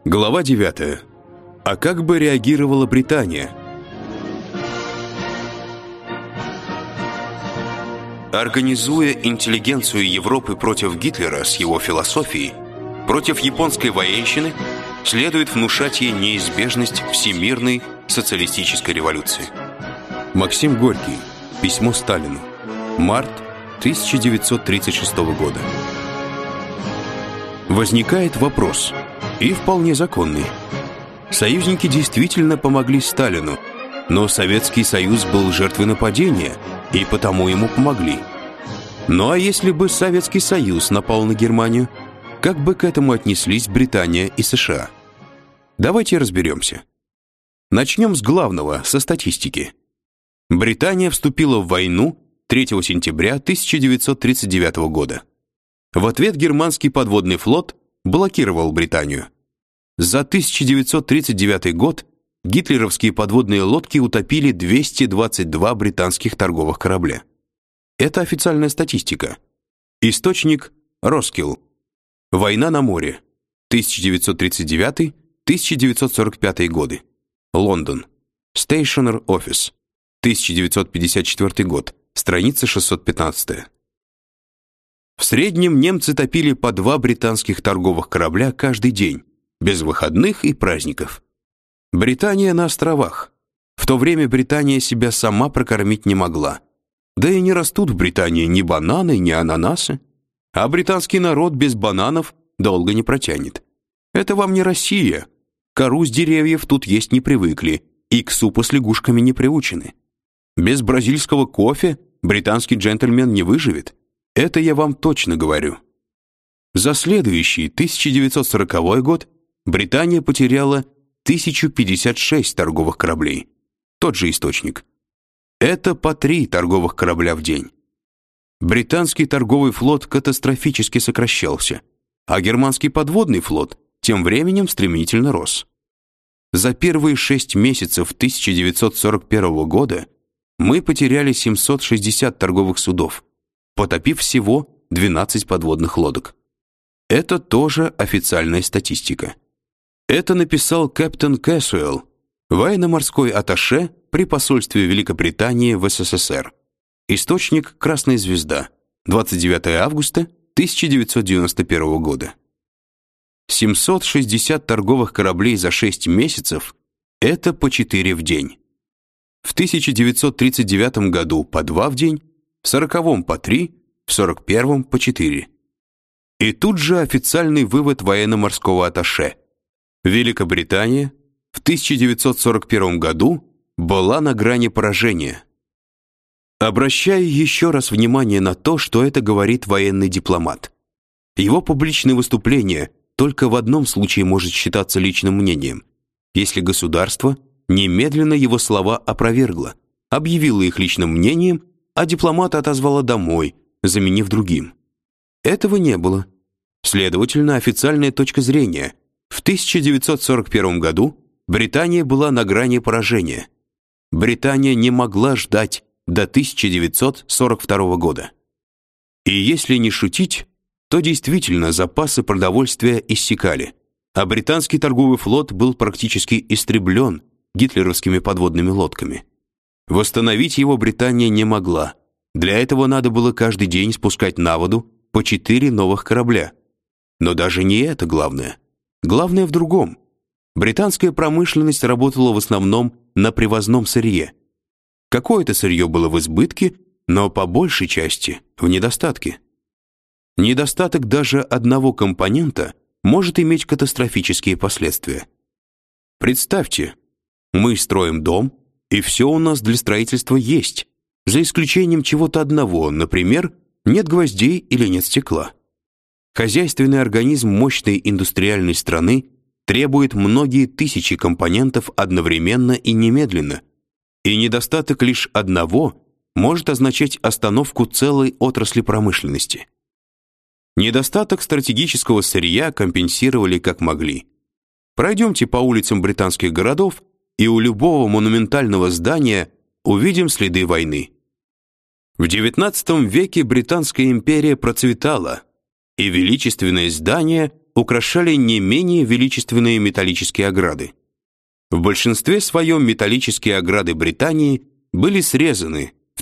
Глава 9. А как бы реагировала Британия? Организуя интеллигенцию Европы против Гитлера с его философией, против японской военщины, следует внушать ей неизбежность всемирной социалистической революции. Максим Горький. Письмо Сталину. Март 1936 года. Возникает вопрос, и вполне законный. Союзники действительно помогли Сталину, но Советский Союз был жертвой нападения, и потому ему помогли. Ну а если бы Советский Союз напал на Германию, как бы к этому отнеслись Британия и США? Давайте разберемся. Начнем с главного, со статистики. Британия вступила в войну 3 сентября 1939 года. В ответ германский подводный флот блокировал Британию. За 1939 год гитлеровские подводные лодки утопили 222 британских торговых корабля. Это официальная статистика. Источник Роскилл. Война на море. 1939-1945 годы. Лондон. Stationer Office. 1954 год. Страница 615. В среднем немцы топили по 2 британских торговых корабля каждый день, без выходных и праздников. Британия на островах. В то время Британия себя сама прокормить не могла. Да и не растут в Британии ни бананы, ни ананасы. А британский народ без бананов долго не протянет. Это вам не Россия. Кору с деревьев тут есть не привыкли, и к супу с лягушками не приучены. Без бразильского кофе британский джентльмен не выживет. Это я вам точно говорю. За следующий 1940 год Британия потеряла 1056 торговых кораблей. Тот же источник. Это по 3 торговых корабля в день. Британский торговый флот катастрофически сокращался, а германский подводный флот тем временем стремительно рос. За первые 6 месяцев 1941 года мы потеряли 760 торговых судов, потопив всего 12 подводных лодок. Это тоже официальная статистика. Это написал капитан Кэсуэлл, военно-морской атташе при посольстве Великобритании в СССР. Источник «Красная звезда», 29 августа 1991 года. 760 торговых кораблей за 6 месяцев – это по 4 в день. В 1939 году по 2 в день, в 40-м по 3, в 41-м по 4. И тут же официальный вывод военно-морского атташе. Великобритания в 1941 году была на грани поражения. Обращаю еще раз внимание на то, что это говорит военный дипломат. Его публичное выступление только в одном случае может считаться личным мнением, если государство немедленно его слова опровергло, объявило их личным мнением, а дипломата отозвало домой, заменив другим. Этого не было. Следовательно, официальная точка зрения: в 1941 году Британия была на грани поражения. Британия не могла ждать до 1942 года. И если не шутить, то действительно запасы продовольствия иссякали, а британский торговый флот был практически истреблен гитлеровскими подводными лодками. Восстановить его Британия не могла. Для этого надо было каждый день спускать на воду по 4 новых корабля. Но даже не это главное. Главное в другом. Британская промышленность работала в основном на привозном сырье. Какое-то сырье было в избытке, но по большей части в недостатке. Недостаток даже одного компонента может иметь катастрофические последствия. Представьте, мы строим дом, и все у нас для строительства есть, за исключением чего-то одного, например, нет гвоздей или нет стекла. Хозяйственный организм мощной индустриальной страны требует многие тысячи компонентов одновременно и немедленно, и недостаток лишь одного может означать остановку целой отрасли промышленности. Недостаток стратегического сырья компенсировали как могли. Пройдемте по улицам британских городов, и у любого монументального здания увидим следы войны. В XIX веке Британская империя процветала, и величественные здания украшали не менее величественные металлические ограды. В большинстве своем металлические ограды Британии были срезаны в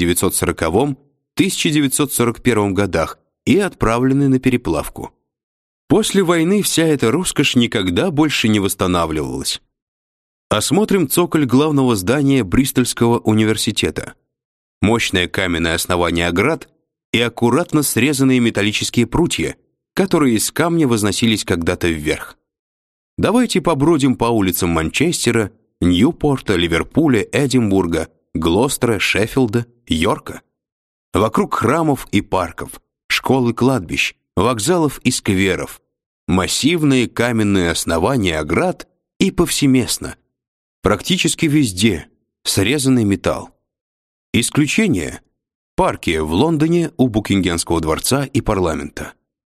1940-1941 годах и отправлены на переплавку. После войны вся эта роскошь никогда больше не восстанавливалась. Осмотрим цоколь главного здания Бристольского университета. Мощное каменное основание оград и аккуратно срезанные металлические прутья, которые из камня возносились когда-то вверх. Давайте побродим по улицам Манчестера, Ньюпорта, Ливерпуля, Эдинбурга, Глостера, Шеффилда, Йорка. Вокруг храмов и парков, школ и кладбищ, вокзалов и скверов, массивные каменные основания оград и повсеместно, практически везде, срезанный металл. Исключение – парки в Лондоне у Букингемского дворца и парламента.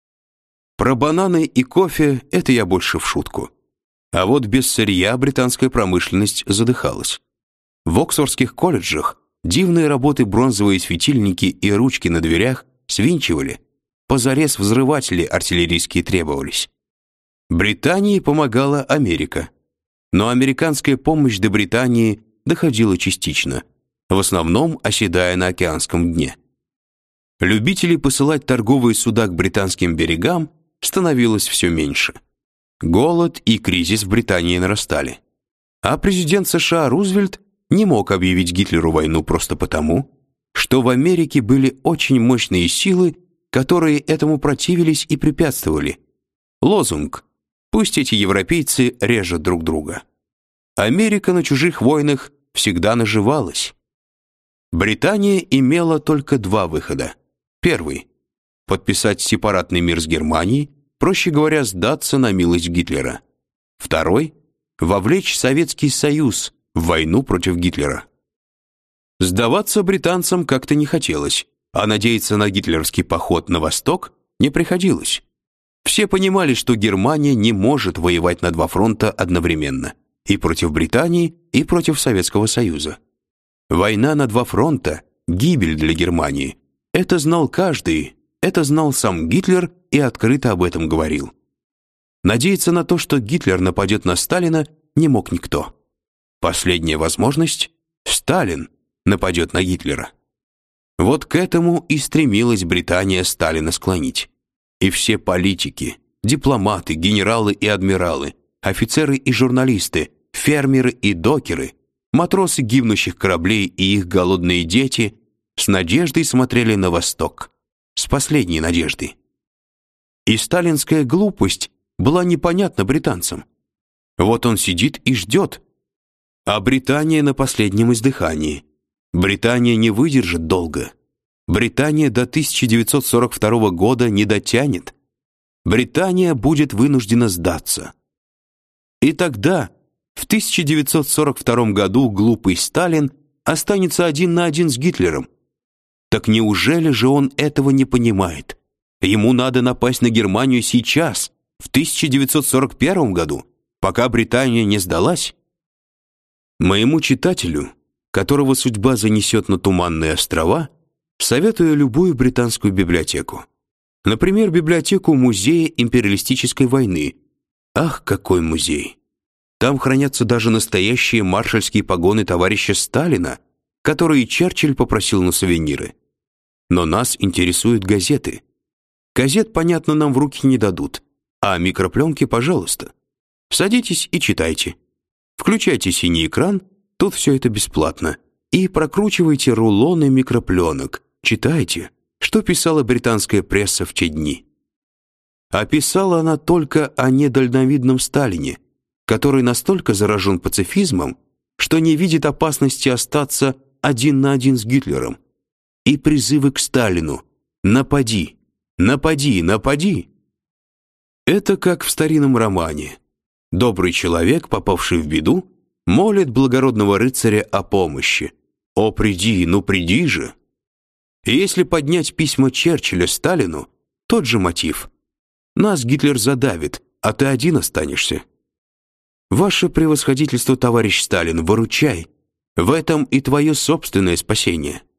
Про бананы и кофе – это я больше в шутку. А вот без сырья британская промышленность задыхалась. В оксфордских колледжах дивные работы бронзовые светильники и ручки на дверях свинчивали, позарез взрыватели артиллерийские требовались. Британии помогала Америка. Но американская помощь до Британии доходила частично, в основном оседая на океанском дне. Любителей посылать торговые суда к британским берегам становилось все меньше. Голод и кризис в Британии нарастали. А президент США Рузвельт не мог объявить Гитлеру войну просто потому, что в Америке были очень мощные силы, которые этому противились и препятствовали. Лозунг: пусть эти европейцы режут друг друга. Америка на чужих войнах всегда наживалась. Британия имела только два выхода. Первый – подписать сепаратный мир с Германией, проще говоря, сдаться на милость Гитлера. Второй – вовлечь Советский Союз в войну против Гитлера. Сдаваться британцам как-то не хотелось, а надеяться на гитлеровский поход на восток не приходилось. Все понимали, что Германия не может воевать на два фронта одновременно – и против Британии, и против Советского Союза. Война на два фронта – гибель для Германии. Это знал каждый, это знал сам Гитлер и открыто об этом говорил. Надеяться на то, что Гитлер нападет на Сталина, не мог никто. Последняя возможность – Сталин нападет на Гитлера. Вот к этому и стремилась Британия Сталина склонить. И все политики, дипломаты, генералы и адмиралы, офицеры и журналисты, фермеры и докеры, матросы гибнущих кораблей и их голодные дети с надеждой смотрели на восток, с последней надеждой. И сталинская глупость была непонятна британцам. Вот он сидит и ждет, а Британия на последнем издыхании. Британия не выдержит долго. Британия до 1942 года не дотянет. Британия будет вынуждена сдаться. И тогда, в 1942 году, глупый Сталин останется один на один с Гитлером. Так неужели же он этого не понимает? Ему надо напасть на Германию сейчас, в 1941 году, пока Британия не сдалась? Моему читателю, которого судьба занесет на Туманные острова, советую любую британскую библиотеку. Например, библиотеку Музея империалистической войны. Ах, какой музей! Там хранятся даже настоящие маршальские погоны товарища Сталина, которые Черчилль попросил на сувениры. Но нас интересуют газеты. Газет, понятно, нам в руки не дадут, а микропленки, пожалуйста. Садитесь и читайте. Включайте синий экран, тут все это бесплатно, и прокручивайте рулоны микропленок, читайте, что писала британская пресса в те дни. А писала она только о недальновидном Сталине, который настолько заражен пацифизмом, что не видит опасности остаться один на один с Гитлером, и призывы к Сталину: «Напади, напади, напади». Это как в старинном романе. Добрый человек, попавший в беду, молит благородного рыцаря о помощи. «О, приди, ну приди же!» И если поднять письма Черчилля Сталину, тот же мотив. Нас Гитлер задавит, а ты один останешься. Ваше превосходительство, товарищ Сталин, выручай. В этом и твое собственное спасение.